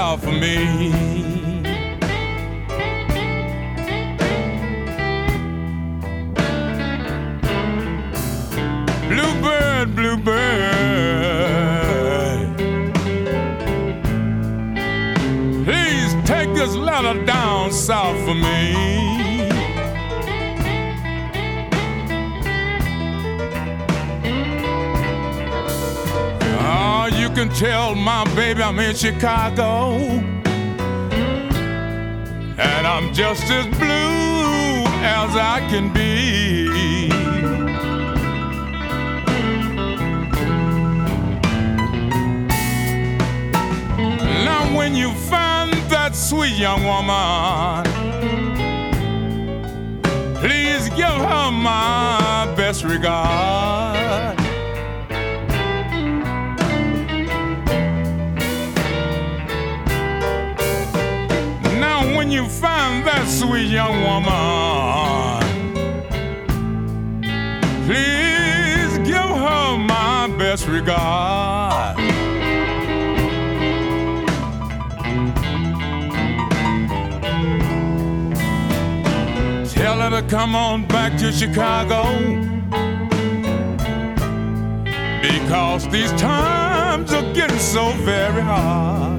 south of me. Bluebird, bluebird, please take this letter down south for me. Oh, you can tell my baby I'm in Chicago, and I'm just as blue as I can be. When you find that sweet young woman, please give her my best regard. Now when you find that sweet young woman, please give her my best regard. Tell her to come on back to Chicago, because these times are getting so very hard.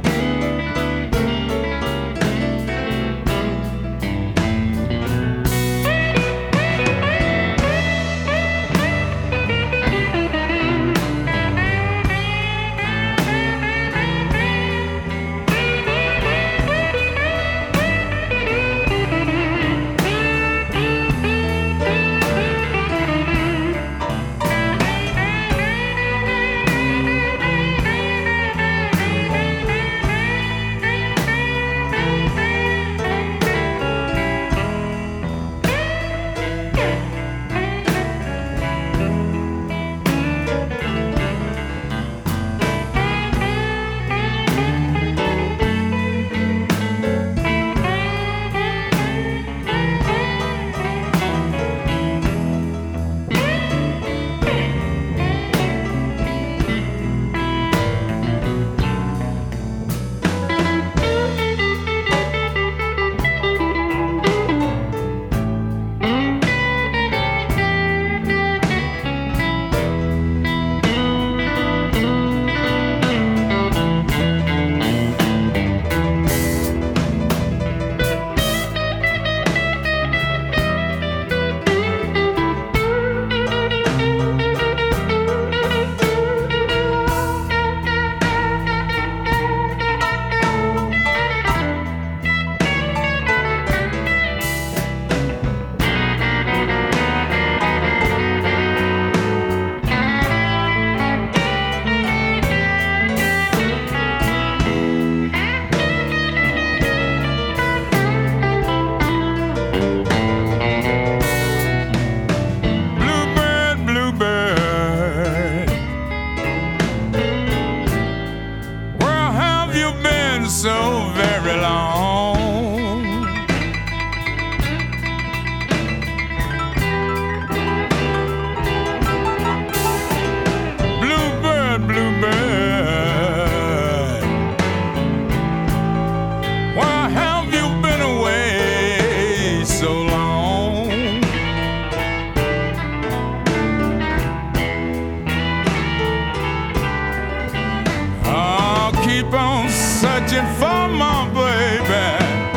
For my baby,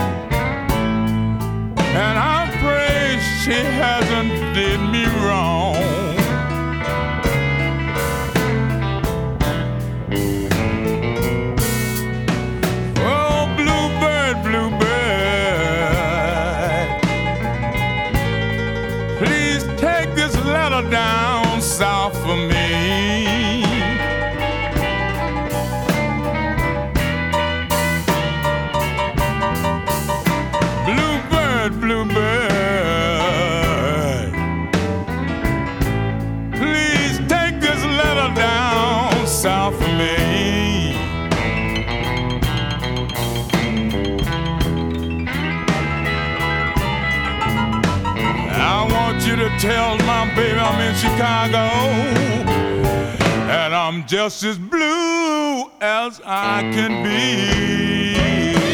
and I pray she hasn't did me wrong. Oh, bluebird, bluebird, please take this letter down south for me. Bluebird, please take this letter down south for me. I want you to tell my baby I'm in Chicago, and I'm just as blue as I can be.